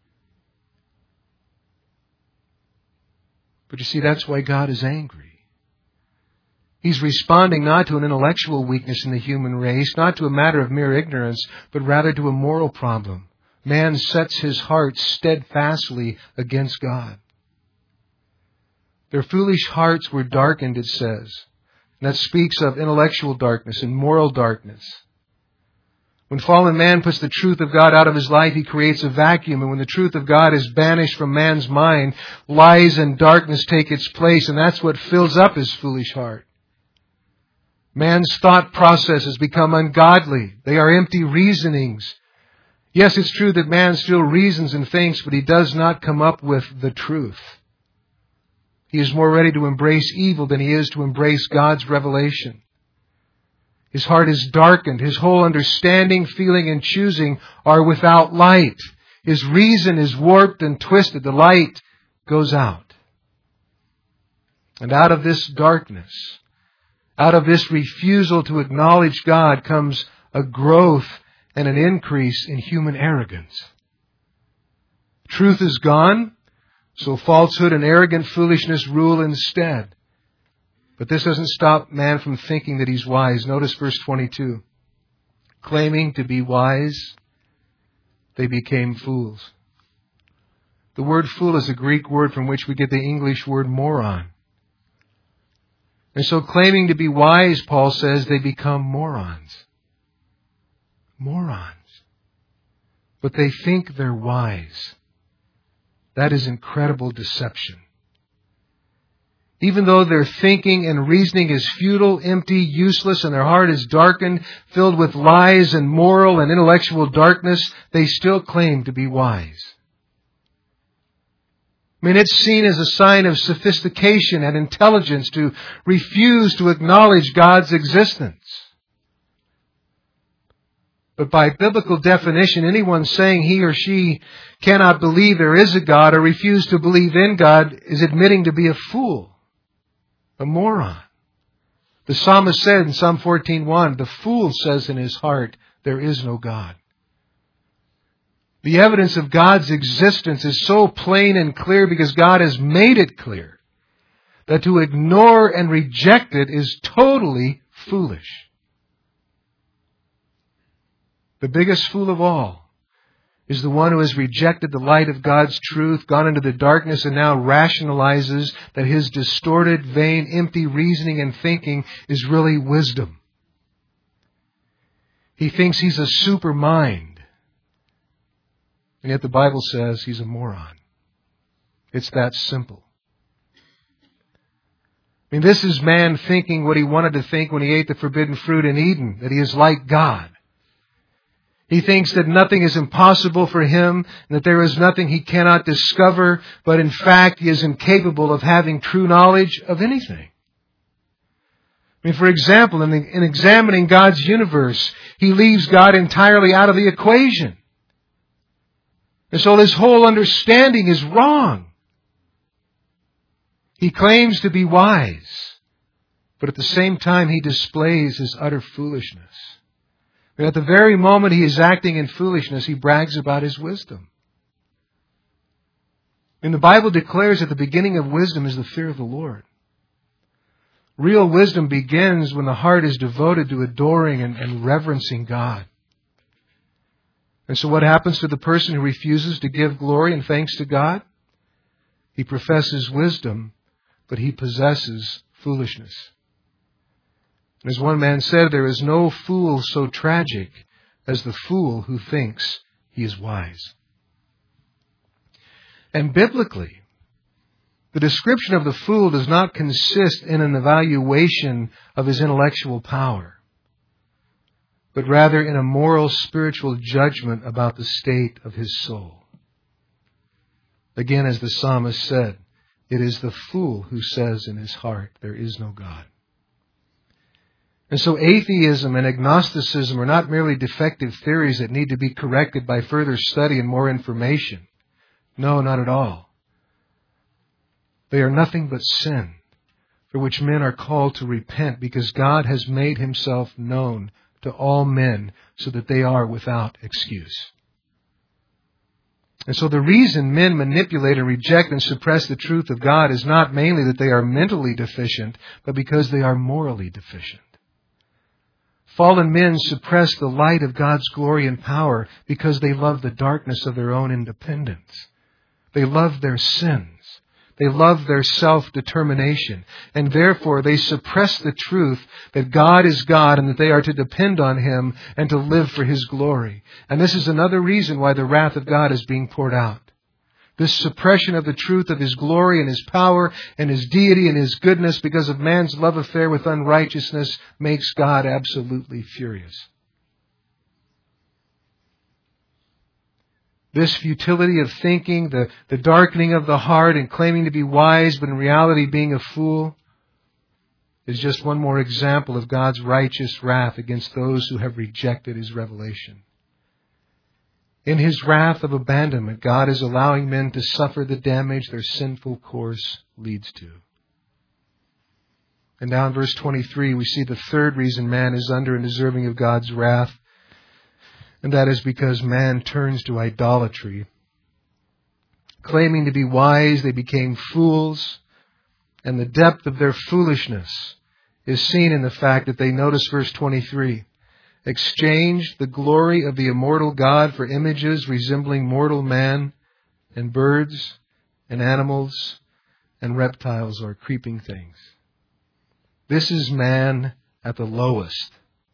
But you see, that's why God is angry. He's responding not to an intellectual weakness in the human race, not to a matter of mere ignorance, but rather to a moral problem. Man sets his heart steadfastly against God. Their foolish hearts were darkened, it says. And that speaks of intellectual darkness and moral darkness. When fallen man puts the truth of God out of his life, he creates a vacuum. And when the truth of God is banished from man's mind, lies and darkness take its place. And that's what fills up his foolish heart. Man's thought processes become ungodly. They are empty reasonings. Yes, it's true that man still reasons and thinks, but he does not come up with the truth. He is more ready to embrace evil than he is to embrace God's revelation. His heart is darkened. His whole understanding, feeling, and choosing are without light. His reason is warped and twisted. The light goes out. And out of this darkness, out of this refusal to acknowledge God, comes a growth and an increase in human arrogance. Truth is gone, so falsehood and arrogant foolishness rule instead. But this doesn't stop man from thinking that he's wise. Notice verse twenty-two. Claiming to be wise, they became fools. The word fool is a Greek word from which we get the English word moron. And so claiming to be wise, Paul says, they become morons. Morons. But they think they're wise. That is incredible deception. Even though their thinking and reasoning is futile, empty, useless, and their heart is darkened, filled with lies and moral and intellectual darkness, they still claim to be wise. I mean, it's seen as a sign of sophistication and intelligence to refuse to acknowledge God's existence. But by biblical definition, anyone saying he or she cannot believe there is a God or refuse to believe in God is admitting to be a fool, a moron. The psalmist said in Psalm fourteen one, the fool says in his heart, there is no God. The evidence of God's existence is so plain and clear because God has made it clear that to ignore and reject it is totally foolish. The biggest fool of all is the one who has rejected the light of God's truth, gone into the darkness, and now rationalizes that his distorted, vain, empty reasoning and thinking is really wisdom. He thinks he's a super mind. And yet the Bible says he's a moron. It's that simple. I mean, this is man thinking what he wanted to think when he ate the forbidden fruit in Eden, that he is like God. He thinks that nothing is impossible for him, and that there is nothing he cannot discover, but in fact he is incapable of having true knowledge of anything. I mean, for example, in, the, in examining God's universe, he leaves God entirely out of the equation. And so his whole understanding is wrong. He claims to be wise, but at the same time he displays his utter foolishness. And at the very moment he is acting in foolishness, he brags about his wisdom. And the Bible declares that the beginning of wisdom is the fear of the Lord. Real wisdom begins when the heart is devoted to adoring and, and reverencing God. And so what happens to the person who refuses to give glory and thanks to God? He professes wisdom, but he possesses foolishness. As one man said, there is no fool so tragic as the fool who thinks he is wise. And biblically, the description of the fool does not consist in an evaluation of his intellectual power, but rather in a moral, spiritual judgment about the state of his soul. Again, as the psalmist said, it is the fool who says in his heart, there is no God. And so atheism and agnosticism are not merely defective theories that need to be corrected by further study and more information. No, not at all. They are nothing but sin, for which men are called to repent, because God has made himself known to all men so that they are without excuse. And so the reason men manipulate and reject and suppress the truth of God is not mainly that they are mentally deficient, but because they are morally deficient. Fallen men suppress the light of God's glory and power because they love the darkness of their own independence. They love their sins. They love their self-determination. And therefore they suppress the truth that God is God and that they are to depend on Him and to live for His glory. And this is another reason why the wrath of God is being poured out. This suppression of the truth of His glory and His power and His deity and His goodness because of man's love affair with unrighteousness makes God absolutely furious. This futility of thinking, the, the darkening of the heart and claiming to be wise but in reality being a fool, is just one more example of God's righteous wrath against those who have rejected His revelation. In His wrath of abandonment, God is allowing men to suffer the damage their sinful course leads to. And now in verse twenty-three, we see the third reason man is under and deserving of God's wrath. And that is because man turns to idolatry. Claiming to be wise, they became fools. And the depth of their foolishness is seen in the fact that they, notice verse twenty-three, exchanged the glory of the immortal God for images resembling mortal man and birds and animals and reptiles or creeping things. This is man at the lowest.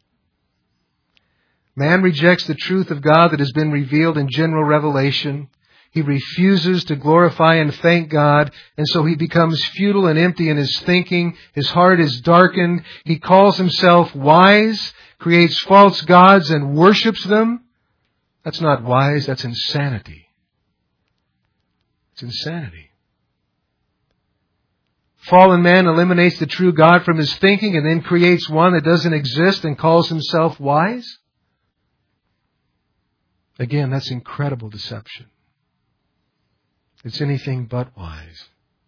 Man rejects the truth of God that has been revealed in general revelation. He refuses to glorify and thank God, and so he becomes futile and empty in his thinking. His heart is darkened. He calls himself wise, creates false gods and worships them. That's not wise, that's insanity. It's insanity. Fallen man eliminates the true God from his thinking and then creates one that doesn't exist and calls himself wise. Again, that's incredible deception. It's anything but wise.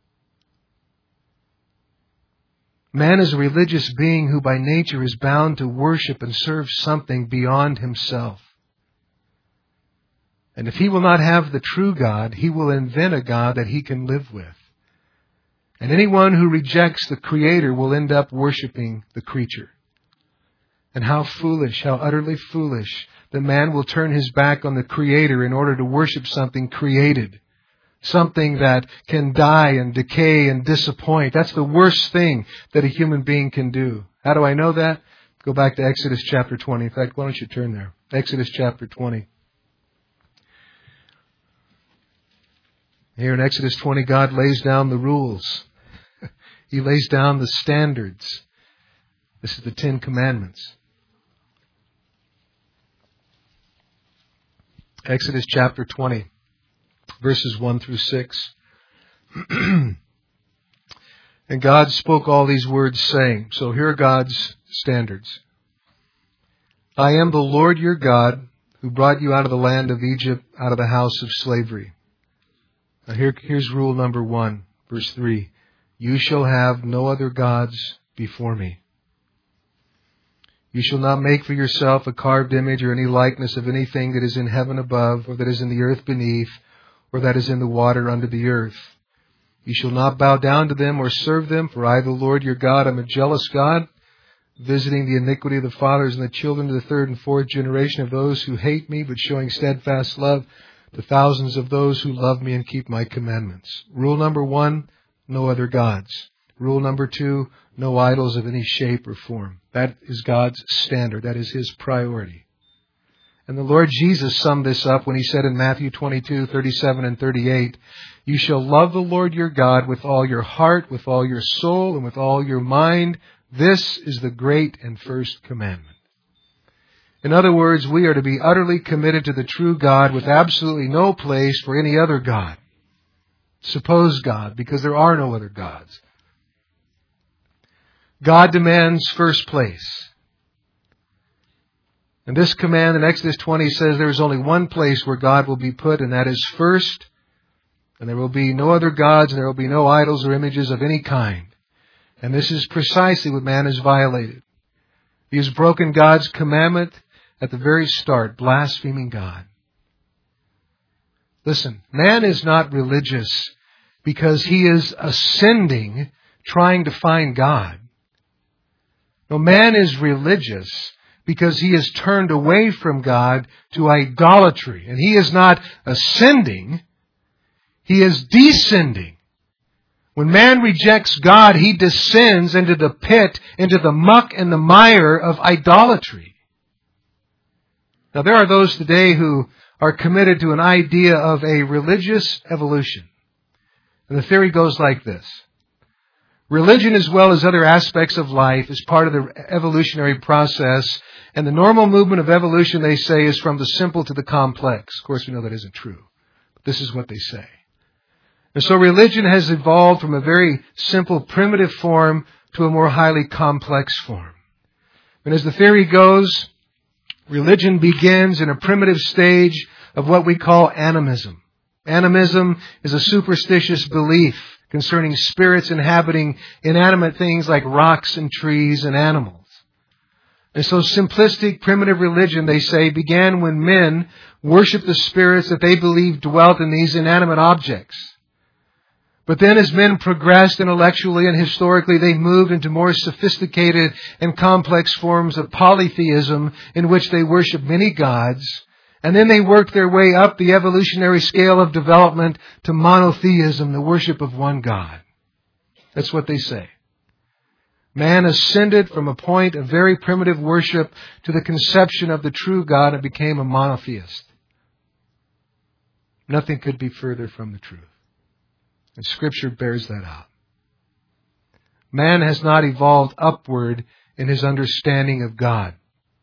Man is a religious being who by nature is bound to worship and serve something beyond himself. And if he will not have the true God, he will invent a God that he can live with. And anyone who rejects the Creator will end up worshiping the creature. And how foolish, how utterly foolish, that man will turn his back on the Creator in order to worship something created. Something that can die and decay and disappoint. That's the worst thing that a human being can do. How do I know that? Go back to Exodus chapter twenty. In fact, why don't you turn there? Exodus chapter twenty. Here in Exodus twenty, God lays down the rules. He lays down the standards. This is the Ten Commandments. Exodus chapter twenty, verses one through six. And God spoke all these words, saying, so here are God's standards. I am the Lord your God, who brought you out of the land of Egypt, out of the house of slavery. Now here, here's rule number one, verse three. You shall have no other gods before me. You shall not make for yourself a carved image or any likeness of anything that is in heaven above, or that is in the earth beneath, or that is in the water under the earth. You shall not bow down to them or serve them, for I, the Lord your God, am a jealous God, visiting the iniquity of the fathers and the children to the third and fourth generation of those who hate me, but showing steadfast love to thousands of those who love me and keep my commandments. Rule number one, no other gods. Rule number two, no idols of any shape or form. That is God's standard. That is His priority. And the Lord Jesus summed this up when He said in Matthew twenty-two, thirty-seven and thirty-eight, you shall love the Lord your God with all your heart, with all your soul, and with all your mind. This is the great and first commandment. In other words, we are to be utterly committed to the true God with absolutely no place for any other God. Suppose God, because there are no other gods. God demands first place. And this command in Exodus twenty says there is only one place where God will be put, and that is first. And there will be no other gods, and there will be no idols or images of any kind. And this is precisely what man has violated. He has broken God's commandment at the very start, blaspheming God. Listen, man is not religious because he is ascending, trying to find God. No, man is religious because he has turned away from God to idolatry. And he is not ascending, he is descending. When man rejects God, he descends into the pit, into the muck and the mire of idolatry. Now, there are those today who are committed to an idea of a religious evolution. And the theory goes like this. Religion, as well as other aspects of life, is part of the evolutionary process. And the normal movement of evolution, they say, is from the simple to the complex. Of course, we know that isn't true. But this is what they say. And so religion has evolved from a very simple, primitive form to a more highly complex form. And as the theory goes, religion begins in a primitive stage of what we call animism. Animism is a superstitious belief concerning spirits inhabiting inanimate things like rocks and trees and animals. And so simplistic, primitive religion, they say, began when men worshiped the spirits that they believed dwelt in these inanimate objects. But then as men progressed intellectually and historically, they moved into more sophisticated and complex forms of polytheism in which they worship many gods. And then they worked their way up the evolutionary scale of development to monotheism, the worship of one God. That's what they say. Man ascended from a point of very primitive worship to the conception of the true God and became a monotheist. Nothing could be further from the truth. And Scripture bears that out. Man has not evolved upward in his understanding of God.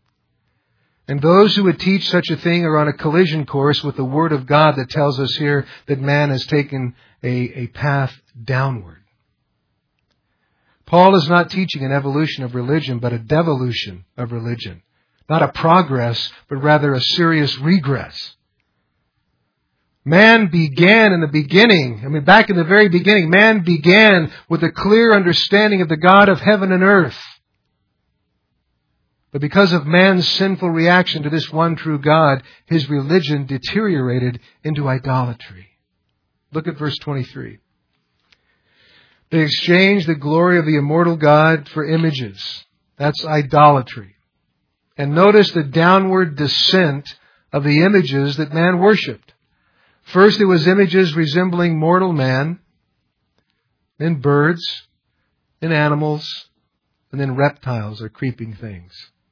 And those who would teach such a thing are on a collision course with the Word of God that tells us here that man has taken a, a path downward. Paul is not teaching an evolution of religion, but a devolution of religion. Not a progress, but rather a serious regress. Man began in the beginning, I mean back in the very beginning, man began with a clear understanding of the God of heaven and earth. But because of man's sinful reaction to this one true God, his religion deteriorated into idolatry. Look at verse twenty-three. They exchanged the glory of the immortal God for images. That's idolatry. And notice the downward descent of the images that man worshipped. First it was images resembling mortal man, then birds, then animals, and then reptiles or creeping things.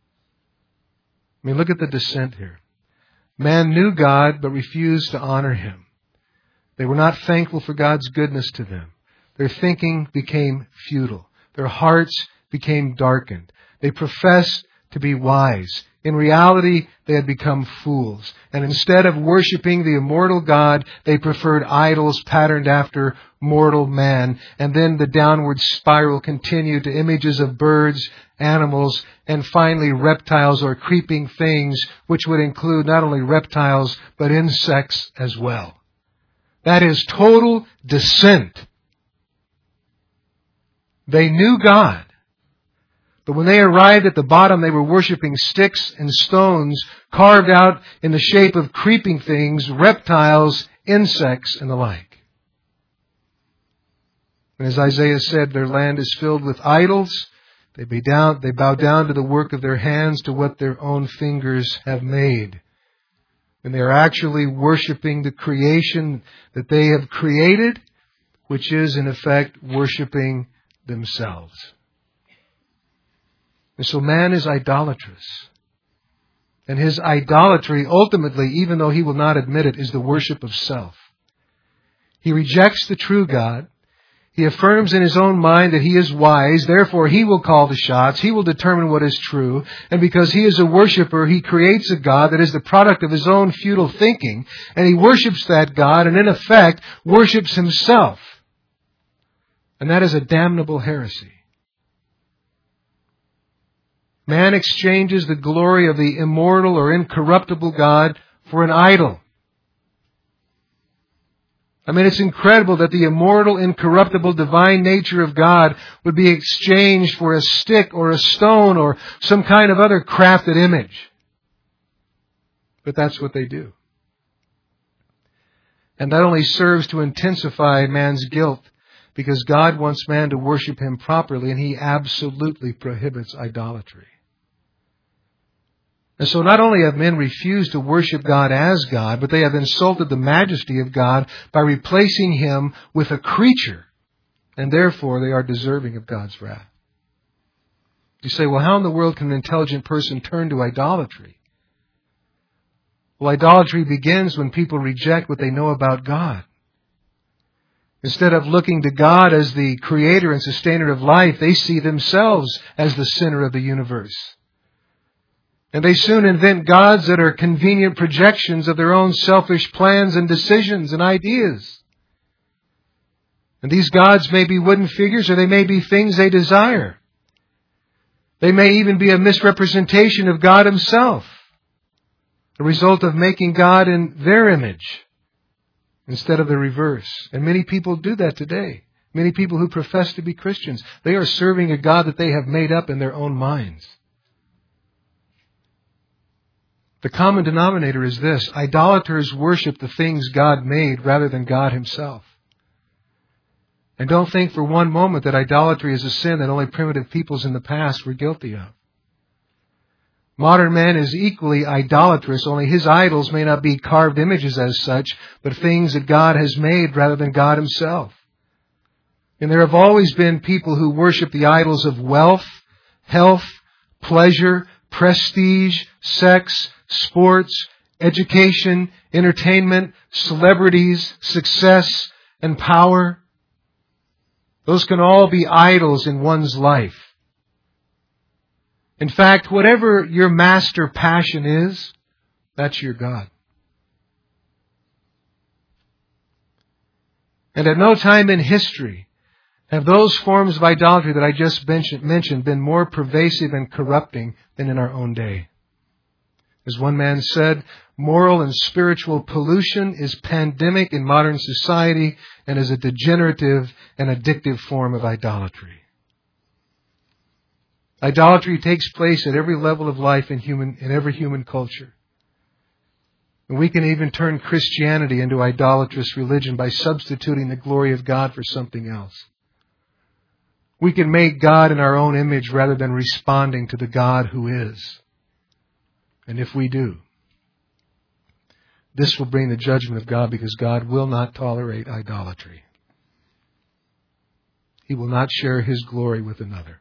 I mean, look at the descent here. Man knew God but refused to honor Him. They were not thankful for God's goodness to them. Their thinking became futile. Their hearts became darkened. They professed to be wise. In reality, they had become fools. And instead of worshiping the immortal God, they preferred idols patterned after mortal man. And then the downward spiral continued to images of birds, animals, and finally reptiles or creeping things, which would include not only reptiles, but insects as well. That is total descent. They knew God. But when they arrived at the bottom, they were worshiping sticks and stones carved out in the shape of creeping things, reptiles, insects, and the like. And as Isaiah said, their land is filled with idols. They bow down, they bow down to the work of their hands, to what their own fingers have made. And they are actually worshiping the creation that they have created, which is in effect worshiping themselves. And so man is idolatrous. And his idolatry, ultimately, even though he will not admit it, is the worship of self. He rejects the true God. He affirms in his own mind that he is wise. Therefore, he will call the shots. He will determine what is true. And because he is a worshiper, he creates a God that is the product of his own futile thinking. And he worships that God and, in effect, worships himself. And that is a damnable heresy. Man exchanges the glory of the immortal or incorruptible God for an idol. I mean, it's incredible that the immortal, incorruptible, divine nature of God would be exchanged for a stick or a stone or some kind of other crafted image. But that's what they do. And that only serves to intensify man's guilt, because God wants man to worship Him properly, and He absolutely prohibits idolatry. And so not only have men refused to worship God as God, but they have insulted the majesty of God by replacing Him with a creature. And therefore they are deserving of God's wrath. You say, well, how in the world can an intelligent person turn to idolatry? Well, idolatry begins when people reject what they know about God. Instead of looking to God as the creator and sustainer of life, they see themselves as the center of the universe. And they soon invent gods that are convenient projections of their own selfish plans and decisions and ideas. And these gods may be wooden figures, or they may be things they desire. They may even be a misrepresentation of God Himself, a result of making God in their image instead of the reverse. And many people do that today. Many people who profess to be Christians, they are serving a God that they have made up in their own minds. The common denominator is this: idolaters worship the things God made rather than God Himself. And don't think for one moment that idolatry is a sin that only primitive peoples in the past were guilty of. Modern man is equally idolatrous, only his idols may not be carved images as such, but things that God has made rather than God Himself. And there have always been people who worship the idols of wealth, health, pleasure, prestige, sex, sports, education, entertainment, celebrities, success, and power. Those can all be idols in one's life. In fact, whatever your master passion is, that's your God. And at no time in history have those forms of idolatry that I just mentioned been more pervasive and corrupting than in our own day. As one man said, moral and spiritual pollution is pandemic in modern society and is a degenerative and addictive form of idolatry. Idolatry takes place at every level of life in human, in every human culture. And we can even turn Christianity into idolatrous religion by substituting the glory of God for something else. We can make God in our own image rather than responding to the God who is. And if we do, this will bring the judgment of God, because God will not tolerate idolatry. He will not share His glory with another.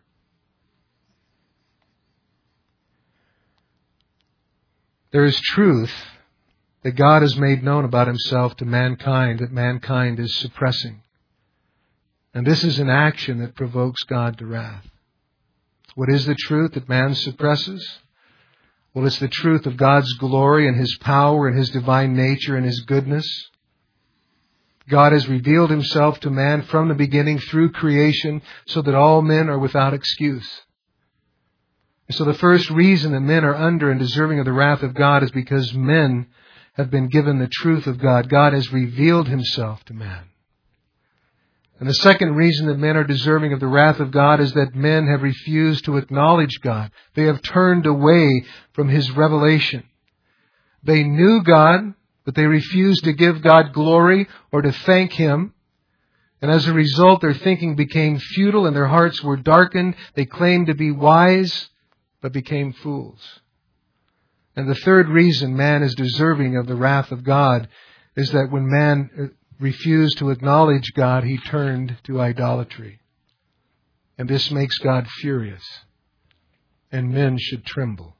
There is truth that God has made known about Himself to mankind that mankind is suppressing. And this is an action that provokes God to wrath. What is the truth that man suppresses? Well, it's the truth of God's glory and His power and His divine nature and His goodness. God has revealed Himself to man from the beginning through creation so that all men are without excuse. And so the first reason that men are under and deserving of the wrath of God is because men have been given the truth of God. God has revealed Himself to man. And the second reason that men are deserving of the wrath of God is that men have refused to acknowledge God. They have turned away from His revelation. They knew God, but they refused to give God glory or to thank Him. And as a result, their thinking became futile and their hearts were darkened. They claimed to be wise, but became fools. And the third reason man is deserving of the wrath of God is that when man refused to acknowledge God, he turned to idolatry. And this makes God furious. And men should tremble.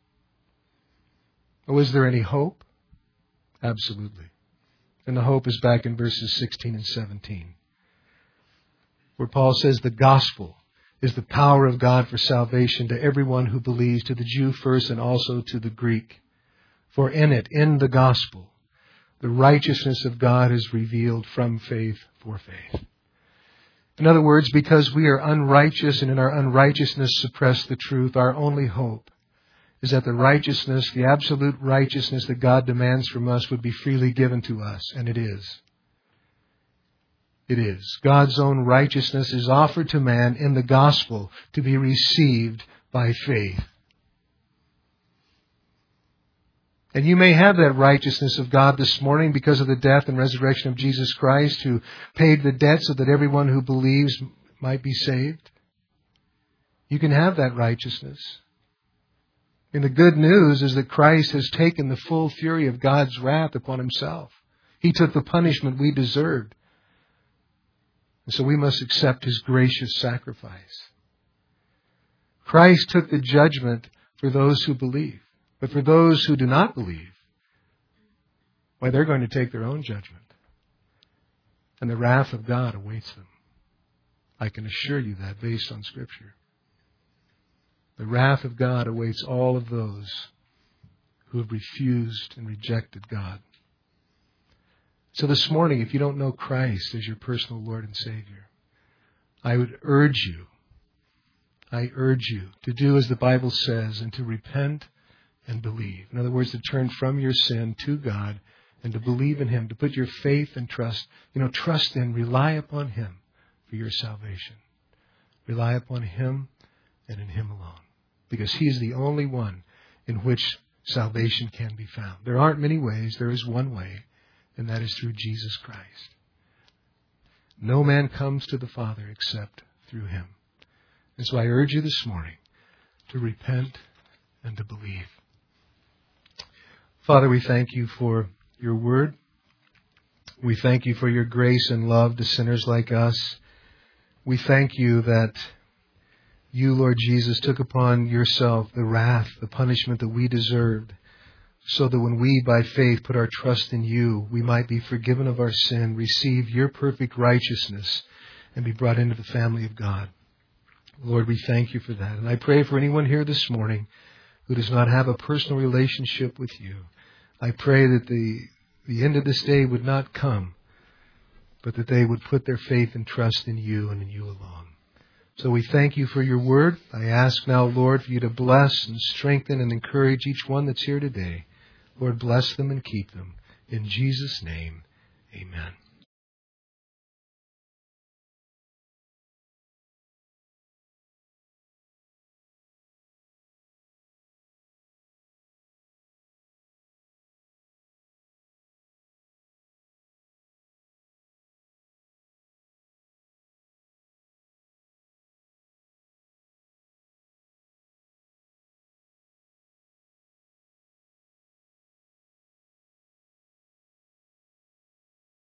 Oh, is there any hope? Absolutely. And the hope is back in verses sixteen and seventeen, where Paul says the gospel is the power of God for salvation to everyone who believes, to the Jew first and also to the Greek. For in it, in the gospel, the righteousness of God is revealed from faith for faith. In other words, because we are unrighteous and in our unrighteousness suppress the truth, our only hope is that the righteousness, the absolute righteousness that God demands from us would be freely given to us. And it is. It is. God's own righteousness is offered to man in the gospel to be received by faith. And you may have that righteousness of God this morning because of the death and resurrection of Jesus Christ, who paid the debt so that everyone who believes might be saved. You can have that righteousness. And the good news is that Christ has taken the full fury of God's wrath upon Himself. He took the punishment we deserved. And so we must accept His gracious sacrifice. Christ took the judgment for those who believe. But for those who do not believe, why, they're going to take their own judgment. And the wrath of God awaits them. I can assure you that based on Scripture. The wrath of God awaits all of those who have refused and rejected God. So this morning, if you don't know Christ as your personal Lord and Savior, I would urge you, I urge you to do as the Bible says and to repent and believe. In other words, to turn from your sin to God and to believe in Him, to put your faith and trust, you know, trust in, rely upon Him for your salvation. Rely upon Him and in Him alone. Because He is the only one in which salvation can be found. There aren't many ways. There is one way, and that is through Jesus Christ. No man comes to the Father except through Him. And so I urge you this morning to repent and to believe. Father, we thank You for Your word. We thank You for Your grace and love to sinners like us. We thank You that You, Lord Jesus, took upon Yourself the wrath, the punishment that we deserved, so that when we, by faith, put our trust in You, we might be forgiven of our sin, receive Your perfect righteousness, and be brought into the family of God. Lord, we thank You for that. And I pray for anyone here this morning who does not have a personal relationship with You. I pray that the, the end of this day would not come, but that they would put their faith and trust in You and in You alone. So we thank You for Your word. I ask now, Lord, for You to bless and strengthen and encourage each one that's here today. Lord, bless them and keep them. In Jesus' name, amen.